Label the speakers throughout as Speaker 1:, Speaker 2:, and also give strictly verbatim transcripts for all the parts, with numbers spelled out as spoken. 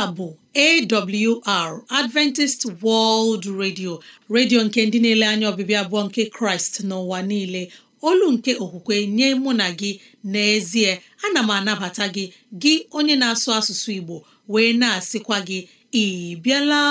Speaker 1: a bụ A W R Adventist World Radio, redio nke ndị na-ele anya ọbịbịa abụọ nke Kraịst n'ụwa niile. Olu nke okwukwe nye mụ na gị, n'ezie ana m anabata gị gị onye na-asụ asụsụ Igbo, wee na-asịkwa gị ị bịala.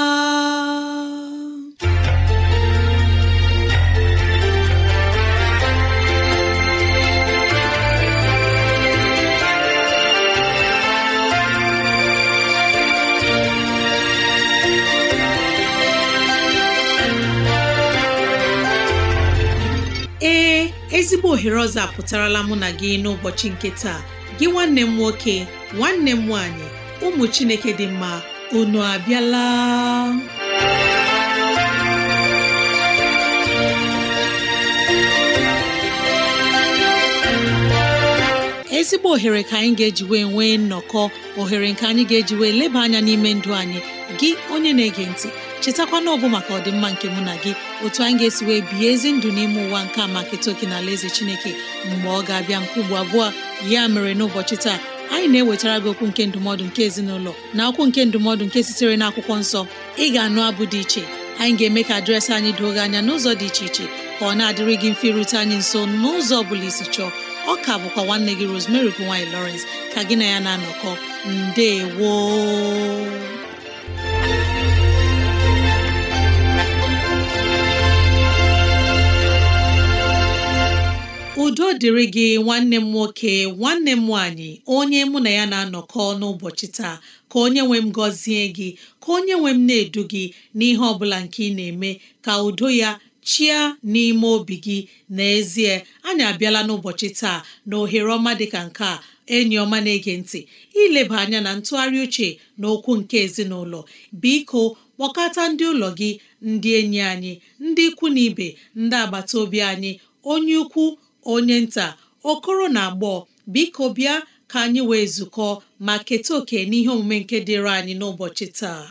Speaker 1: Ee, ezigbo ohere ọzọ apụtarala mụ na gị n'ụbọchị nke taa. Gị nwanne m nwoke, nwanne m nwanyị, ụmụ Chineke dị mma, unu abịala. Ezigbo ohere ka anyị ga-eji wee nwee nnọkọ, ohere nke anyị ga-eji wee leba anya n'ime ndụ anyị. Gị onye na-ege ntị, chetakwana ọbụ maka ọdịmma nke mụ na gị, otu anyị ga-esi wee bihe ezi ndụ n'ime ụwa nke a maka etoke na alaeze Chineke mgbe ọ ga-abịa nke ugbo abụọ. Ya mere n'ụbọchị taa, anyị na-ewetara gị okwu nke ndụmọdụ nke ezinụlọ na okwu nke ndụmọdụ nke sitere n'akwụkwọ nsọ. Ị ga-anụ abụ dị iche, anyị ga-eme ka adreesị anyị doo gị anya n'ụzọ dị iche iche, ka ọ na-adịrị gị mfe irute anyị nso n'ụzọ ọ bụla isi chọọ. Ọ ka bụkwa nwanne gị Rosemary Gowany Lawrence ka gị na ya na-anọkọ. Ndewo. Udo dịrị gị nwanne m nwoke, nwanne m nwanyị, onye mụ na ya na-anọkọ n'ụbọchị taa. Ka onye nwe m gọzie gị, ka onye nwe m na-edu gị n'ihe ọ bụla nke ị na-eme, ka udo ya chia n'ime obi gị. N'ezie, anyị abịala n'ụbọchị taa na ohere ọma dịka nke a, enyi ọma na-ege ntị, ileba anya na ntụgharị uche na okwu nke ezinụlọ. Biko kpọkọta ndị ụlọ gị, ndị enyi anyị, ndị ikwu na ibe, ndị agbata obi anyị, onye ukwu onye nta, okoro na agbọghọ. Biko bịa ka anyị wee zukọ ma keta oke n'ihe omume nke dịrị anyị n'ụbọchị taa.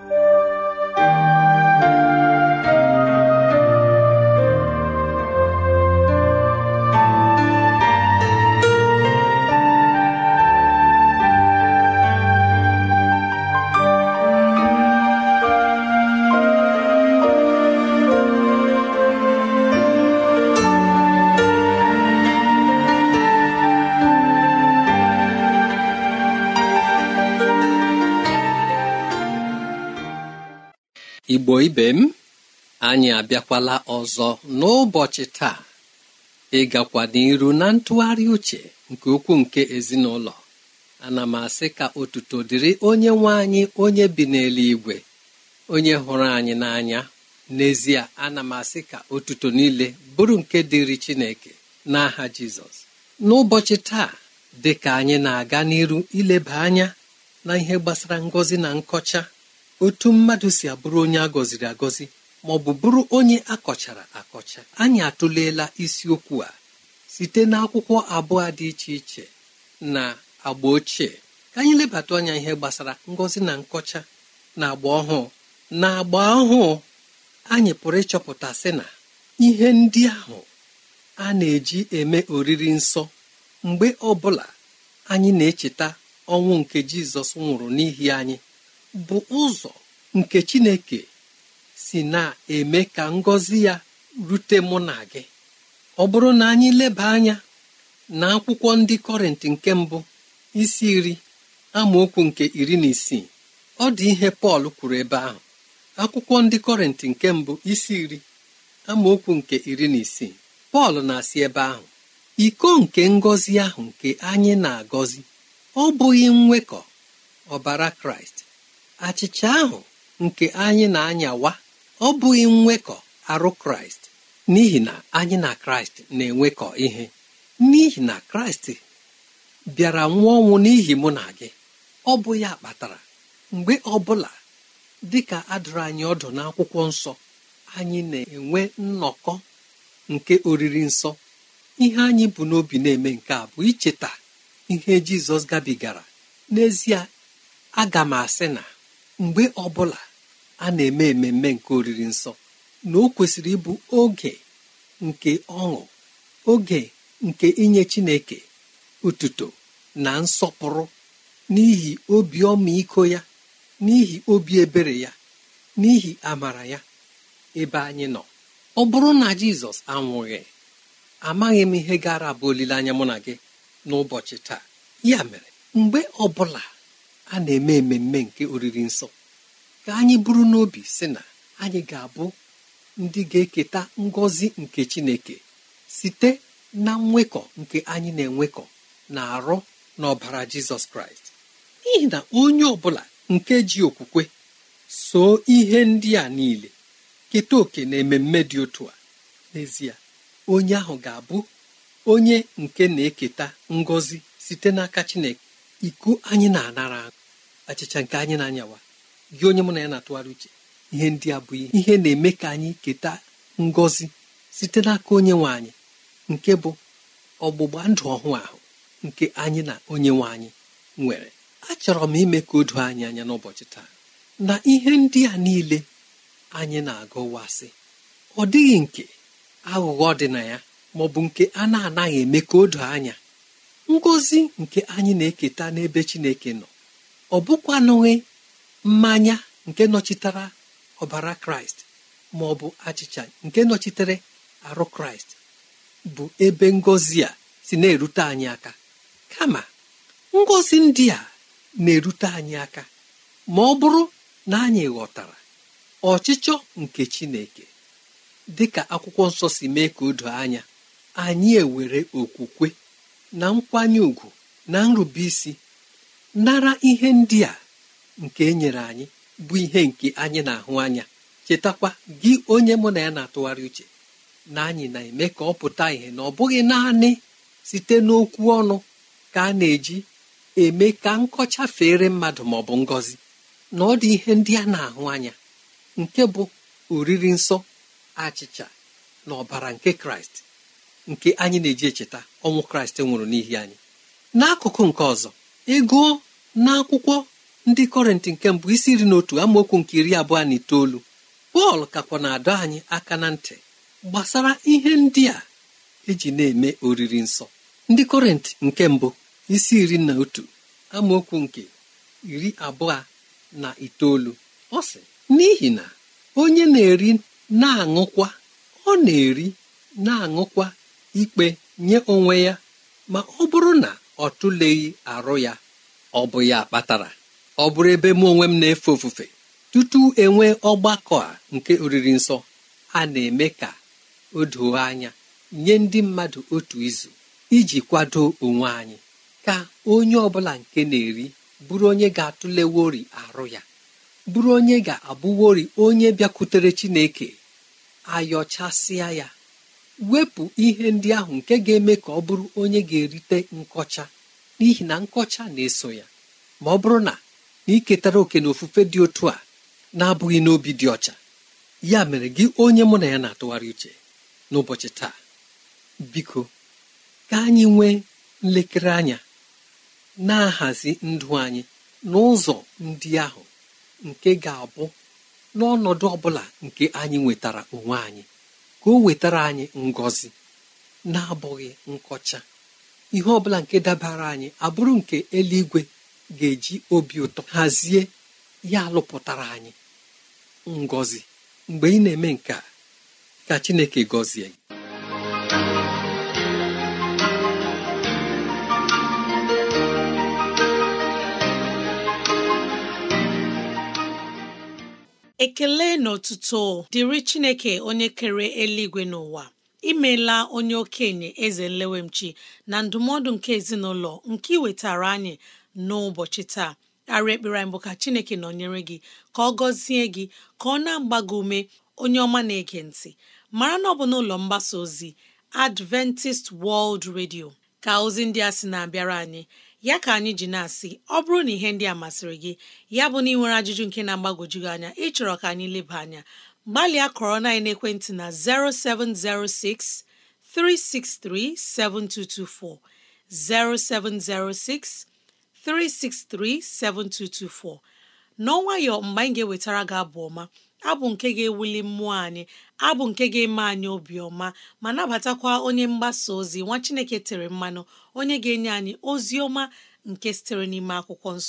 Speaker 2: Igbo ibe m, anyị abịakwala ọzọ n'ụbọchị taa ịgakwa n'iru na ntụgharị uche nke okwu nke ezinụlọ. Ana m asị ka otuto dịrị onye nwe anyị, onye bi n'eluigwe, onye hụrụ anyị n'anya. N'ezie, ana m asị ka otuto niile bụrụ nke dịrị Chineke n'aha Jizọs. N'ụbọchị taa, dị ka anyị na-aga n'iru ileba anya na ihe gbasara ngọzi na nkọcha, otu mmadụ si abụrụ onye a gọziri agọzi ma ọ bụ bụrụ onye akọchara akọcha. Anyị atụleela isiokwu a site n'akwụkwọ abụọ dị iche iche na agba ochie, ka anyị lebata anya ihe gbasara ngọzi na nkọcha na agba ọhụụ. Na agba ọhụụ, anyị pụrụ ịchọpụta sị na ihe ndị ahụ a na-eji eme oriri nsọ mgbe ọbụla anyị na-echeta ọnwụ nke Jizọs nwụrụ n'ihi anyị, bụ ụzọ nke Chineke si na-eme ka ngọzi ya rute mụ na gị. Ọ bụrụ na anyị leba anya na akwụkwọ ndị Kọrịntị nke mbụ isi iri amaokwu nke iri na isii, ọ dị ihe Pọl kwuru ebe ahụ. Akwụkwọ ndị Kọrịntị nke mbụ isi iri amaokwu nke iri na isii, Pọl na-asị ebe ahụ, iko nke ngọzi ahụ nke anyị na-agọzi ọ bụghị nnwekọ ọbara Kraịst? Achịcha ahụ nke anyị na-anyawa ọ bụghị nnwekọ arụ Kraịst? N'ihi na anyị na Kraịst na-enwekọ ihe, n'ihi na Kraịst bịara nwụọ ọnwụ n'ihi mụ na gị. Ọ bụ ya kpatara mgbe ọbụla dịka adụrụ anyị ọdụ n'akwụkwọ nsọ, anyị na-enwe nnọkọ nke oriri nsọ. Ihe anyị bụ n'obi na-eme nke a bụ icheta ihe Jizọs gabigara. N'ezie, aga m asị na mgbe ọbụla a na-eme ememme nke oriri nsọ, na o kwesịrị ịbụ oge nke ọṅụ, oge nke inye Chineke otuto na nsọpụrụ n'ihi obi ọmịiko ya n'ihi obi ebere ya, n'ihi amara ya ebe anyị nọ. Ọ bụrụ na Jizọs anwụghị, amaghị m ihe gara abụ olileanya mụ na gị n'ụbọchị taa. Ya mere, mgbe ọbụla a na-eme ememme nke oriri nsọ, ka anyị buru n'obi sị na anyị ga-abụ ndị ga-eketa ngọzi nke Chineke site na nnwekọ nke anyị na-enwekọ na arụ na ọbara Jizọs Kraịst. N'ihi na onye ọbụla nke ji okwukwe so ihe ndị a niile keta oke na ememme dị otu a, n'ezie onye ahụ ga-abụ onye nke na-eketa ngọzi site n'aka Chineke. Iko anyị na-anara, achịcha nke anyị na-anyawa, gị onye mụ na ya na-atụgharị uche, ihe ndị a bụ ihe na-eme ka anyị keta ngọzi site n'aka onye nwe anyị, nke bụ ọgbụgba ndụ ọhụụ ahụ nke anyị na onye nwe anyị nwere. Achọrọ m ime ka o doo anyị anya n'ụbọchị taa na ihe ndị a niile anyị na-agụwasị, ọ dịghị nke aghụghọ dị na ya, maọbụ nke a na-anaghị eme ka o doo anya. Ngọzi nke anyị na-eketa n'ebe Chineke nọ, ọ bụkwanụghị mmanya nke nọchitere ọbara Kraịst, maọbụ achịcha nke nọchitere arụ Kraịst bụ ebe ngọzi a si na-erute anyị aka. Kama ngọzi ndị a na-erute anyị aka ma ọ bụrụ na anyị ghọtara ọchịchọ nke Chineke. Dịka akwụkwọ nsọ si mee ka o doo anya, anyị ewere okwukwe na nkwanye ùgwù na nrube isi nara ihe ndị a nke e nyere anyị, bụ ihe nke anyị na-ahụ anya. Chetakwa gị onye mụ na ya na-atụgharị uche, na anyị na-eme ka ọ pụta ihe na ọ bụghị naanị site n'okwu ọnụ ka a na-eji eme ka nkọcha fere mmadụ maọbụ ngọzi, na ọ dị ihe ndị a na-ahụ anya, nke bụ oriri nsọ, achịcha na ọbara nke Kraịst, nke anyị na-eji echeta ọnwụ Kraịst nwụrụ n'ihi anyị. N'akụkụ nke ọzọ, ego n'akwụkwọ ndị Kọrịntị nke mbụ isi iri na otu amaokwu nke iri abụọ na itoolu, Pọl kakwa na-adọ anyị aka na ntị gbasara ihe ndị a eji na-eme oriri nsọ. Ndị Kọrịntị nke mbụ isi iri na otu amaokwu nke iri abụọ na itoolu, ọ sị, n'ihi na onye na-eri na-aṅụkwa, ọ na-eri na-aṅụkwa ikpe nye onwe ya, ma ọ bụrụ na ọ tụleghị arụ ya. Ọ bụ ya kpatara ọ bụrụ ebe mụ onwe m na-efe ofufe, tutu enwe ọgbakọ a nke oriri nsọ, a na-eme ka o doo anya nye ndị mmadụ otu izu iji kwado onwe anyị, ka onye ọbụla nke na-eri bụrụ onye ga-atụlewori arụ ya, bụrụ onye ga-abụwori onye bịakwutere Chineke, ayọchasịa ya, wepụ ihe ndị ahụ nke ga-eme ka ọ bụrụ onye ga-erite nkọcha, n'ihi na nkọcha na-eso ya ma ọ bụrụ na na iketara oke na ofufe dị otu a na-abụghị n'obi dị ọcha. Ya mere, gị onye mụ na ya na-atụgharị uche n'ụbọchị taa, biko ka anyị nwee nlekere anya na-ahazi ndụ anyị n'ụzọ ndị ahụ nke ga-abụ n'ọnọdụ ọbụla nke anyị nwetara onwe anyị, ka o wetara anyị ngọzi na-abụghị nkọcha. Ihe ọbụla nke dabara anyị abụrụ nke eluigwe ga-eji obi ụtọ hazie ya, alụpụtara anyị ngọzi. Mgbe ị na-eme nke a, ka Chineke gọzie gị.
Speaker 1: Ekele na otuto dịrị Chineke onye kere eluigwe n'ụwa. Imeela onye okenye eze nlewemchi na ndụmọdụ nke ezinụlọ nke iwetara anyị n'ụbọchị taa. Arị ekpere anyị bụ ka Chineke nọnyere gị, ka ọ gọzie gị, ka ọ na-agba gị ume. Onye ọma na-ege ntị, mara na ọ bụ n'ụlọ mgbasa ozi Adventist World Radio ka ozi ndị a sị na-abịara anyị. Ya ka anyị ji na-asị, ọ bụrụ na ihe ndị a masịrị gị, ya bụ na ị nwere ajụjụ nke na-agbagwoju gị anya, ịchọrọ ka anyị leba anya, gbalịa kọrọ na ekwentị na zero seven zero six, three six three, seven two two four, zero seven zero six, three six three, seven two two four. N'ọnwayọ, mgbe anyị ga-ewetara gị abụ ọma, abụ nke ga-ewuli mmụọ anyị, abụ nke ga-eme anyị obiọma, ma nabatakwa onye mgbasa ozi nwa Chineke tere mmanụ, onye ga-enye anyị ozi ọma nke sitere n'ime akwụkwọ nsọ,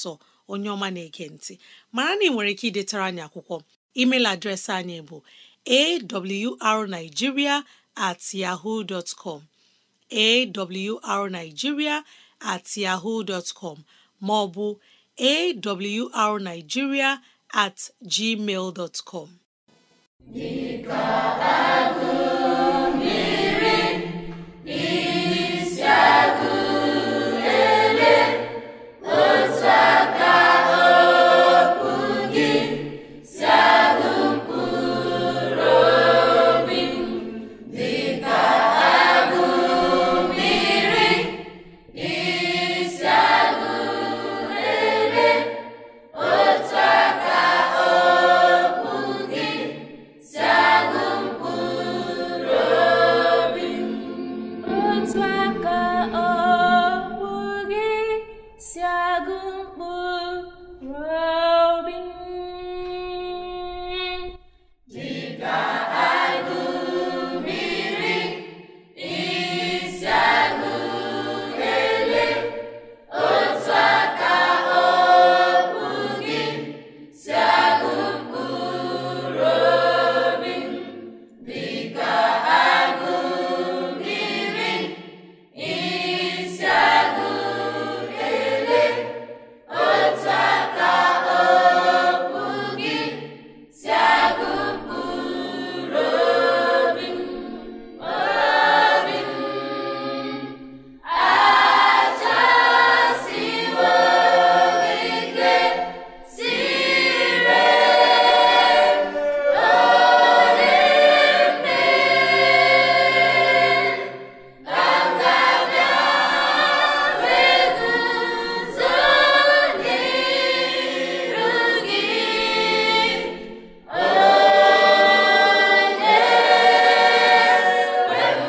Speaker 1: onye ọma na-ege ntị, mara na ị nwere ike idetara anyị akwụkwọ. Email adreesị anyị bụ awrnigeria at yahoo dot com awrnigeria at yahoo dot com ma ọ bụ awrnigeria at gmail dot com. Dịka agụ mmiri n'isi agụ ele, otu aka okwu gị si agụ mkpụrụ obi m. Dịka agụ mmiri n'isi agụ ele, otu aka okwu gị si agụ mkpụrụ obi m. Otu aka okwu gị si agụ mkpụrụ obi m. Dịka agụ mmiri n'isi agụ ele, otu aka okwu gị si agụ mkpụrụ obi m. Dịka agụ mmiri n'isi agụ ele, otu aka okwu gị si agụ mkpụrụ obi m. Obi m achọsiwo ike sire ole mgbe ka m ga-abịa wee guzo n'iru gị, onye nwe m.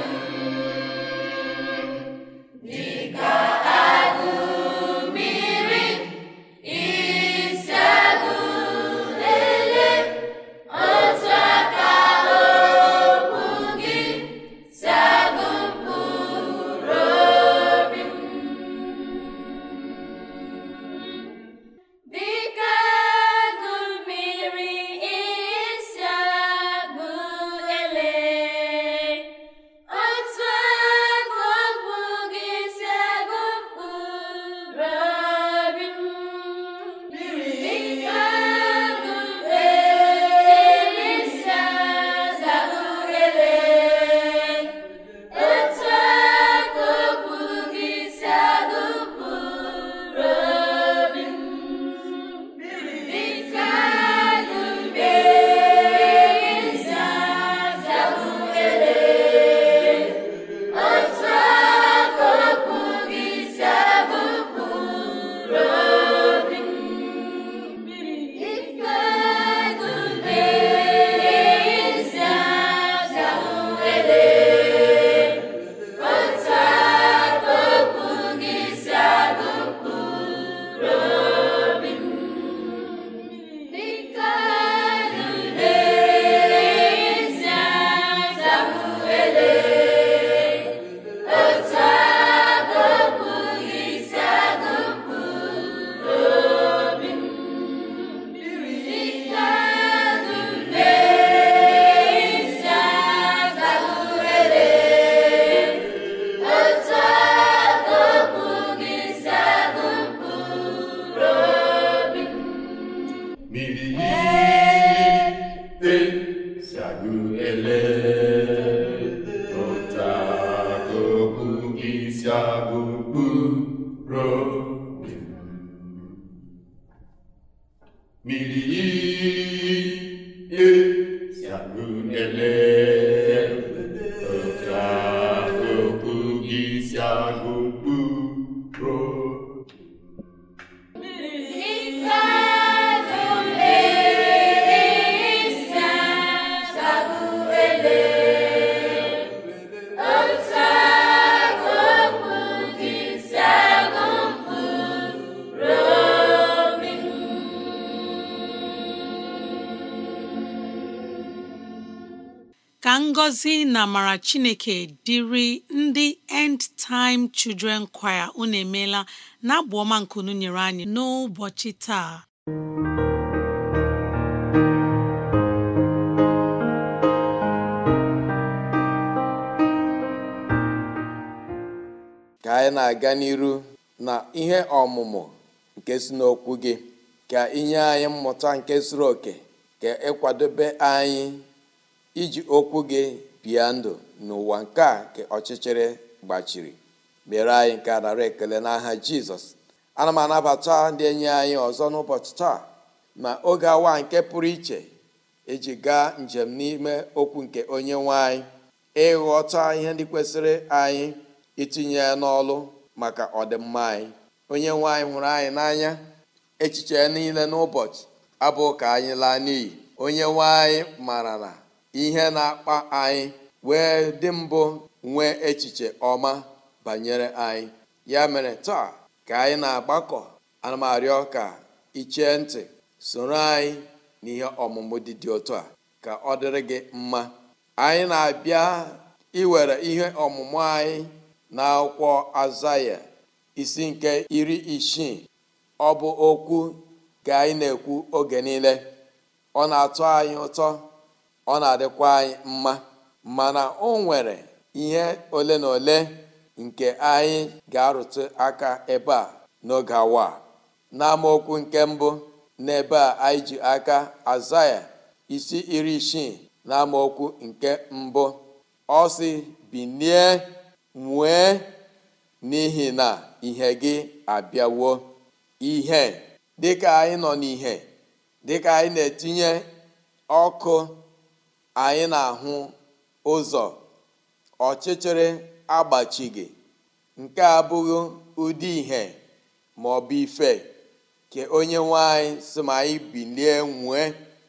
Speaker 1: Dịka agụ mmiri n'isi agụ ele, otu aka okwu gị si agụ mkpụrụ obi m. Dịka agụ mmiri n'isi agụ ele, otu aka okwu gị si agụ mkpụrụ obi m. Dịka agụ mmiri n'isi agụ ele, otu aka okwu gị si agụ mkpụrụ obi m. Dịka agụ mmiri n'isi agụ ele, otu aka okwu gị si agụ mkpụrụ obi m. Dịka agụ mmiri n'isi agụ ele, otu aka okwu gị si agụ mkpụrụ obi m. Dịka agụ mmiri n'isi agụ ele, otu aka okwu gị si agụ mkpụrụ obi m. Dịka agụ mmiri n'isi agụ ele, otu aka okwu gị si agụ mkpụrụ obi m.
Speaker 3: Mmiri si agụ ele, otu aka okwu gị si agụ mkpụrụ obi m. Mmiri si agụ ele, otu aka okwu gị si agụ mkpụrụ obi m.
Speaker 1: Dịka agụ mmiri n'isi agụ ele, otu aka okwu gị si agụ mkpụrụ obi m. ngọzi na amara Chineke dịrị ndị End Time Children Choir. Unu emeela na abụ ọma nke unu nyere anyị n'ụbọchị taa.
Speaker 4: Ka anyị na-aga n'iru na ihe ọmụmụ nke si n'okwu gị, ka inye anyị mmụta nke zuru oke, ka ịkwadobe anyị iji okwu gị bịa ndụ n'ụwa nke a nke ọchịchịrị gbachiri. Mere anyị nke a nara ekele n'aha Jizọs. Ana m anabata ndị enyi anyị ọzọ n'ụbọchị taa, ma oge awa nke pụrụ iche eji gaa njem n'ime okwu nke onye nwe anyị, ịghọta ihe ndị kwesịrị anyị itinye ya n'ọlụ maka ọdịmma anyị. Onye nwe anyị hụrụ anyị n'anya, echiche ya niile n'ụbọchị abụ ka anyị laa n'iyi. Onye nwe anyị mara na ihe na-akpa anyị wee dị mbụ nwee echiche ọma banyere anyị. Ya mere taa ka anyị na-agbakọ, ana m arịọ ka ichee ntị soro anyị n'ihe ọmụmụ dị dị otu a, ka ọ dịrị gị mma. Anyị na-abịa iwere ihe ọmụmụ anyị n'akwụkwọ Azaya isi nke iri isii. Ọ bụ okwu ka anyị na-ekwu oge niile. Ọ na-atọ anyị ụtọ, ọ na-adịkwa anyị mma, mana o nwere ihe ole na ole nke anyị ga-arụtụ aka ebe a n'oge awa. N'amaokwu nke mbụ n'ebe a anyị ji aka Azaya isi iri isii na amaokwu nke mbụ, ọ sị, binie nwee, n'ihi na ihe gị abịawo. Ihe dịka anyị nọ n'ihe, dịka anyị na-etinye ọkụ, anyị na-ahụ ụzọ, ọchịchịrị agbachighị. Nke a abụghị ụdị ihe ma ọ bụ ife ka onye nwe anyị sị ma anyị bilie nwee.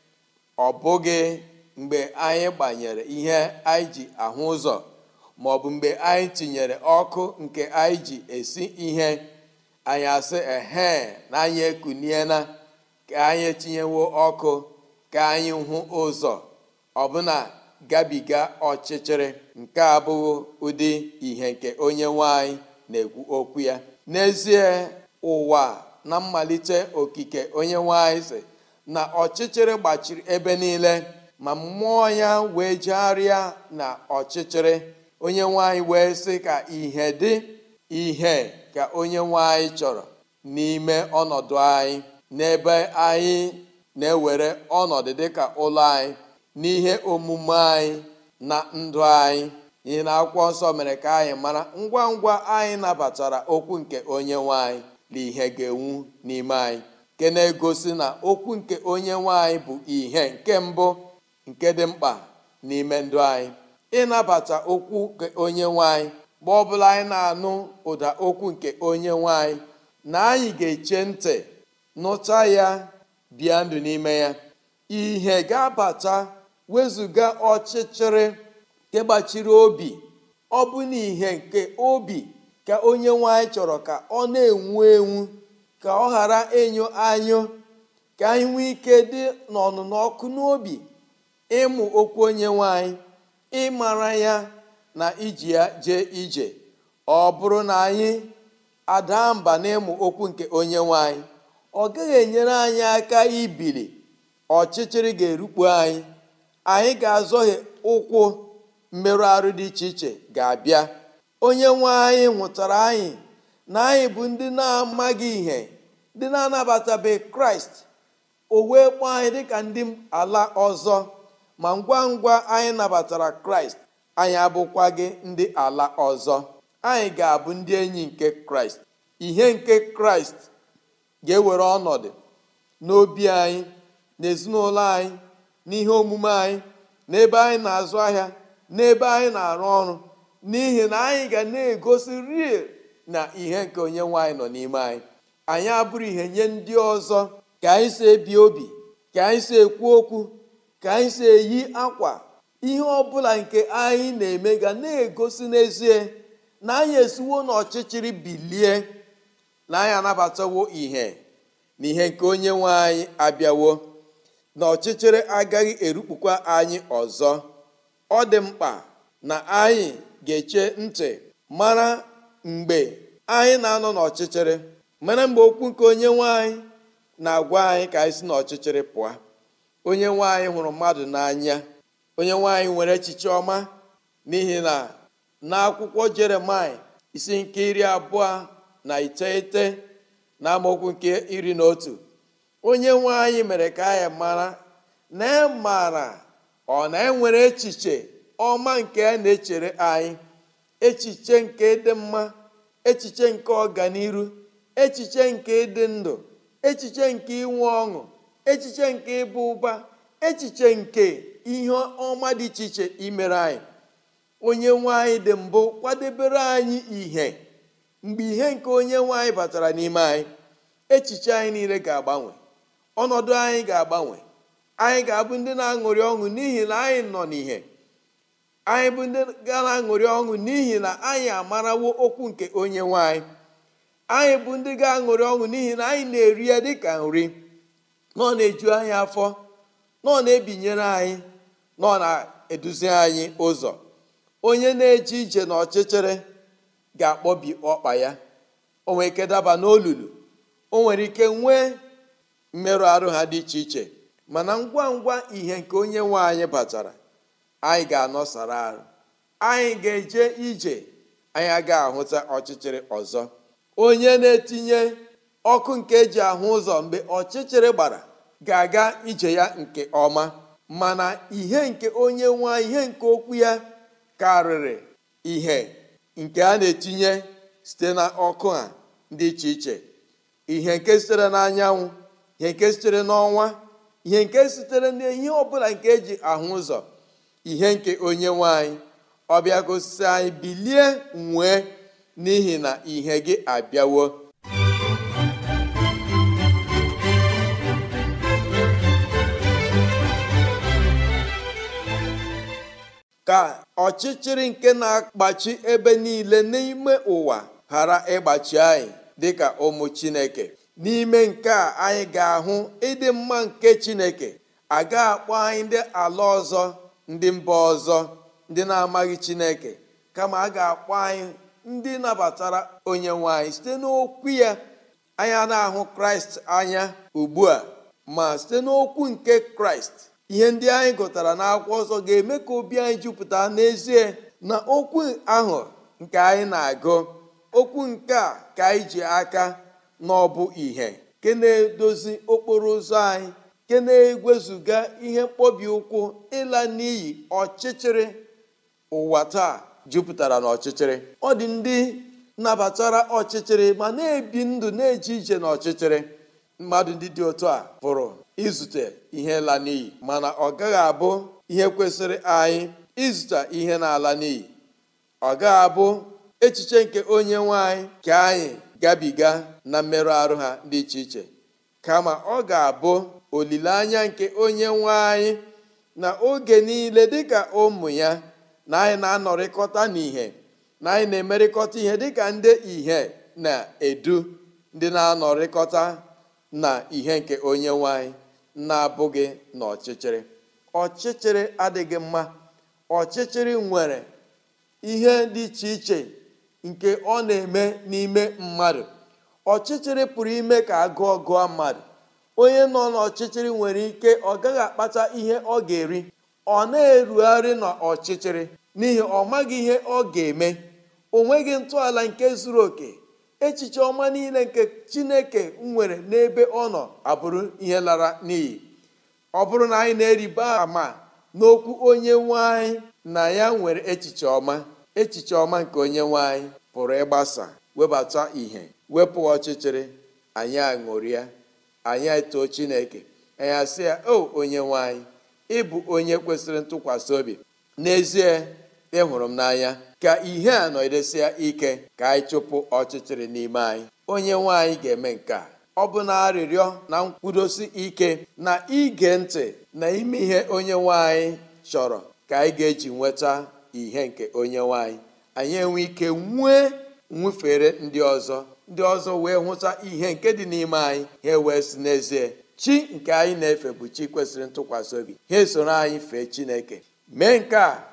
Speaker 4: Ọ bụghị mgbe anyị gbanyere ihe anyị ji ahụ ụzọ, ma ọ bụ mgbe anyị tinyere ọkụ nke anyị ji esi ihe, anyị asị ehe na anyị ekuniela, ka anyị etinyewo ọkụ ka anyị hụ ụzọ, ọbụna gabiga ọchịchịrị. Nke abụghị ụdị ihe nke onye nwanyị na-ekwu okwu ya. N'ezie, ụwa na mmalite okike onye nwanyị sị na ọchịchịrị gbachiri ebe niile, ma mmụọ ya wee jegharịa na ọchịchịrị. Onye nwanyị wee sị ka ihe dị. Ihe ka onye nwanyị chọrọ n'ime ọnọdụ anyị, n'ebe anyị na-ewere ọnọdụ dịka ụlọ anyị, n'ihe omume anyị na ndụ anyị. Ihe na akwụkwọ nsọ mere ka anyị mara ngwa ngwa anyị nabatara okwu nke onye nwanyị na ihe ga-enwu n'ime anyị, nke na-egosi na okwu nke onye nwanyị bụ ihe nke mbụ nke dị mkpa n'ime ndụ anyị. Ịnabata okwu nke onye nwanyị, mgbe ọbụla anyị na-anụ ụda okwu nke onye nwanyị, na anyị ga-eche ntị nụta ya, bịa ndụ n'ime ya. Ihe ga-abata, wezụga ọchịchịrị nke gbachiri obi. Ọ bụ n'ihe nke obi ka onye nwanyị chọrọ ka ọ na-enwu enwu, ka ọ ghara enyo anyụ, ka anyị nwee ike dị n'ọnụnọ ọkụ n'obi, ịmụ okwu onye nwanyị, ịmara ya na iji ya jee ije. Ọ bụrụ na anyị ada mba n'ịmụ okwu nke onye nwanyị, ọ gaghị enyere anyị aka ibili. Ọchịchịrị ga-erukpu anyị, anyị ga-azọghị ụkwụ, mmerụ arụ dị iche iche ga-abịa. Onye nwe anyị hụtara anyị na anyị bụ ndị na-amaghị ihe, ndị na-anabatabeghị Kraịst. O wee kpọọ anyị dịka ndị ala ọzọ, ma ngwa ngwa anyị nabatara Kraịst, anyị abụkwaghị ndị ala ọzọ. Anyị ga-abụ ndị enyi nke Kraịst. Ihe nke Kraịst ga-ewere ọnọdụ n'obi anyị, n'ezinụlọ anyị, n'ihe omume anyị, n'ebe anyị na-azụ ahịa, n'ebe anyị na-arụ ọrụ, n'ihi na anyị ga na-egosi rie na ihe nke onye nwanyị nọ n'ime anyị. Anyị abụrụ ihe nye ndị ọzọ, ka anyị si ebi obi, ka anyị si ekwu okwu, ka anyị si eyi akwa. Ihe ọbụla nke anyị na-eme ga na-egosi n'ezie na anyị esiwo n'ọchịchịrị bilie, na anyị anabatawo ihe na ihe nke onye nwe anyị abịawo. Na ọchịchịrị agaghị erukpukwa anyị ọzọ. ọ dị mkpa na anyị ga-eche ntị mara mgbe anyị na-anọ n'ọchịchịrị, mara mgbe okwu nke onye nwe anyị na-agwa anyị ka anyị si n'ọchịchịrị pụọ. Onye nwe anyị hụrụ mmadụ n'anya. Onye nwe anyị nwere echiche ọma, n'ihi na n'akwụkwọ Jeremaịa isi nke iri abụọ na iteghete na amaokwu nke iri na otu, onye nwe anyị mere ka anyị mara na e maara ọ na enwere echiche ọma nke a na-echere anyị, echiche nke dị mma, echiche nke ọganiru, echiche nke ịdị ndụ, echiche nke inwe ọṅụ, echiche nke ịba ụba, echiche nke ihe ọma dị iche iche imere anyị. Onye nwe anyị dị mbụ kwadebere anyị ihe. Mgbe ihe nke onye nwe anyị batara n'ime anyị, echiche anyị niile ga-agbanwe, ọnọdụ anyị ga-agbanwe. Anyị ga-abụ ndị na-aṅụrị ọṅụ n'ihi na anyị nọ n'ihe. Anyị bụ ndị ga na-aṅụrị ọṅụ n'ihi na anyị amarawo okwu nke onye nwe anyị. Anyị bụ ndị ga-aṅụrị ọṅụ n'ihi na anyị na-eri ya dịka nri, nọ na-eju anyị afọ, nọ na-ebinyere anyị, nọ na-eduzi anyị ụzọ. Onye na-eje ije n'ọchịchịrị ga-akpọbi ọkpa ya, o nwere ike daba n'olulu, o nwere ike nwee mmerụ arụ ha dị iche iche. Mana ngwa ngwa ihe nke onye nwe anyị batara, anyị ga-anọsara arụ, anyị ga-eje ije, anyị agaghị ahụta ọchịchịrị ọzọ. Onye na-etinye ọkụ nke eji ahụ ụzọ mgbe ọchịchịrị gbara ga-aga ije ya nke ọma, mana ihe nke onye nwe anyị, ihe nke okwu ya karịrị ihe nke a na-etinye site na ọkụ ha dị iche iche, ihe nke sitere n'anyanwụ, ihe nke sitere n'ọnwa, ihe nke sitere n'ihe ọbụla nke eji ahụ ụzọ. Ihe nke onye nwe anyị ọbịa gosi anyị bilie nwee, n'ihi na ihe gị abịawo. Ka ọchịchịrị nke na-agbachi ebe niile n'ime ụwa ghara ịgbachi anyị dịka ụmụ Chineke. N'ime nke a, anyị ga-ahụ ịdị mma nke Chineke. Aga akpọ anyị ndị ala ọzọ, ndị mba ọzọ, ndị na-amaghị Chineke, kama a ga-akpọ anyị ndị nabatara onye nwe anyị site n'okwu ya. Anyị na-ahụ Kraịst anya ugbu a, ma site n'okwu nke Kraịst, ihe ndị anyị gụtara n'akwụkwọ nsọ ga-eme ka obi anyị jupụta n'ezie na okwu ahụ nke anyị na-agụ. Okwu nke a ka anyị ji aka na ọ bụ ihe nke na-edozi okporo ụzọ anyị, nke na-egwezuga ihe mkpọbi ụkwụ, ịla n'iyi ọchịchịrị. Ụwa taa jupụtara n'ọchịchịrị. Ọ dị ndị nabatara ọchịchịrị ma na-ebi ndụ na-eje ije n'ọchịchịrị. Mmadụ ndị dị otu a pụrụ izute ihe la n'iyi, mana ọ gaghị abụ ihe kwesịrị anyị izute ihe na-ala n'iyi. Ọ gaghị abụ echiche nke onye nwe anyị ka anyị gabiga na mmerụ arụ ha dị iche iche, kama ọ ga-abụ olileanya nke onye nwe anyị na oge niile dịka ụmụ ya, na anyị na-anọrịkọta n'ihe, na anyị na-emerịkọta ihe dịka ndị ihe na-edu, ndị na-anọrịkọta na ihe nke onye nwe anyị, na-abụghị n'ọchịchịrị. Ọchịchịrị adịghị mma. Ọchịchịrị nwere ihe dị iche iche nke ọ na-eme n'ime mmadụ. Ọchịchịrị pụrụ ime ka agụọ gụọ mmadụ. Onye nọ n'ọchịchịrị nwere ike ọ gaghị akpata ihe ọ ga-eri, ọ na-erugharị n'ọchịchịrị n'ihi ọ maghị ihe ọ ga-eme. O nweghị ntọala nke zuru oke. Echiche ọma niile nke Chineke nwere n'ebe ọ nọ abụrụ ihe lara n'iyi. Ọ bụrụ na anyị na-eriba ama n'okwu onye nwe anyị na ya nwere echiche ọma, echiche ọma nke onye nwe anyị pụrụ ịgbasa, webata ihe, wepụ ọchịchịrị, anyị aṅụrịa, anyị etoo Chineke, anyị asị ya, o onye nwe anyị, ị bụ onye kwesịrị ntụkwasị obi. N'ezie, ị hụrụ m n'anya. Ka ihe a nọgidesia ike, ka anyị chụpụ ọchịchịrị n'ime anyị. Onye nwe anyị ga-eme nke a. Ọ bụ na arịrịọ na nkwudosi ike na ige ntị na ime ihe onye nwe anyị chọrọ ka anyị ga-eji nweta ihe nke onye nwe anyị. Anyị enwe ike nwee nwufere ndị ọzọ, ndị ọzọ wee hụta ihe nke dị n'ime anyị, ha wee si n'ezie chi nke anyị na-efe bụ chi kwesịrị ntụkwasị obi. Ha esoro anyị fee Chineke. Mee nke a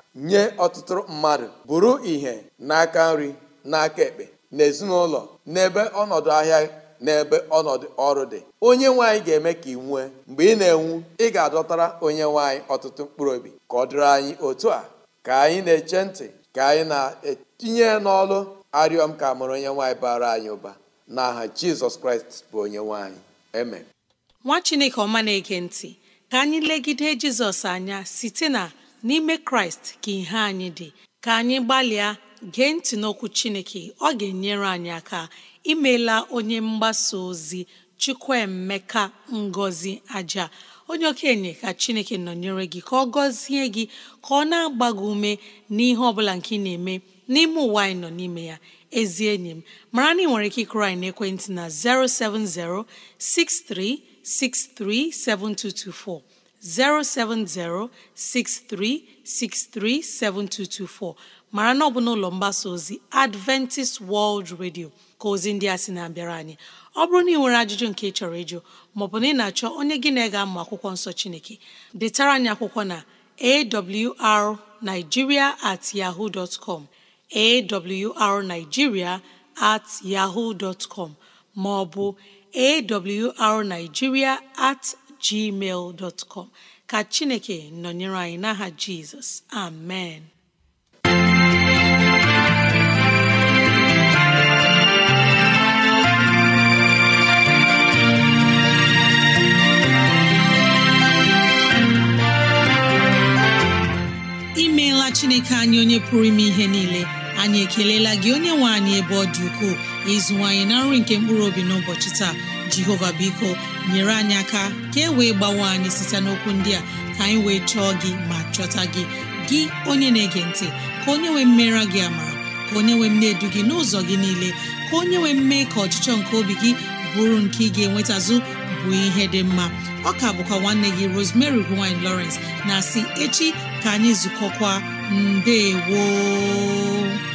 Speaker 4: nye ọtụtụ mmadụ bụrụ ihe n'aka nri n'aka ekpe n'ezinụlọ n'ebe ọnọdụ ahịa n'ebe ọnọdụ ọrụ dị. Onye nwaanyị ga-eme ka ị nwee. Mgbe ị na-enwu, ị ga-adọtara onye nwaanyị ọtụtụ mkpụrụ obi. Ka ọ dịrị anyị otu a, ka anyị na-eche ntị, ka anyị na-etinye n'ọlụ arịọ m ka amụrụ onye nwaanyị bara anyị ụba n'aha Jizọs Kraịst bụ onye nwaanyị. Amen.
Speaker 1: Nwa Chineke ọma na-ege ntị, ka anyị legide Jizọs anya site na n'ime Kraịst ka ihe anyị dị. Ka anyị gbalịa gee ntị n'okwu Chineke, ọ ga-enyere anyị aka. Imeela onye mgbasa ozi Chukwuemeka Ngọzi Aja, onye okenye. Ka Chineke nọnyere gị, ka ọ gọzie gị, ka ọ na-agba gị ume n'ihe ọbụla nke ị na-eme n'ime ụwa anyị nọ n'ime ya. Ezi enyi m, mara na ị nwere ike ịkụrụ anyị n'ekwentị na zero seven zero six three six three seven two two four zero seven zero six three six three seven two two four. Mara na ọ bụ n'ụlọ mgbasa ozi Adventist World Radio ka ozi ndị a sị na-abịara anyị. Ọ bụrụ na ị nwere ajụjụ nke ị chọrọ ịjụ, maọbụ na ị na-achọ onye gị na-ege amụ akwụkwọ nsọ Chineke, detara anyị akwụkwọ na awrnigeria at yahoo dot com awrnigeria at yahoo dot com maọbụ awrnigeria at gmail dot com. Ka Chineke nọnyere anyị n'aha Jizọs. Amen. Imeela Chineke anyị onye pụrụ ime ihe niile. Anyị ekelela gị onye nwe anyị ebe ọ dị ukwuu, ịzụwanyị na nri nke mkpụrụ obi n'ụbọchị taa. Jehova biko nyere anyị aka ka e wee gbawe anyị site n'okwu ndị a, ka anyị wee chọọ gị ma chọta gị, gị onye na-ege ntị. Ka onye nwee mmera gị amara, ka onye nwee na-edu gị n'ụzọ gị niile, ka onye nwee mme ka ọchịchọ nke obi gị bụrụ nke ị ga-enwetazụ bụ ihe dị mma. Ọ ka bụkwa nwanne gị Rosemary Gowany Lawrence na-asị echi ka anyị zukọkwa. Ndewo.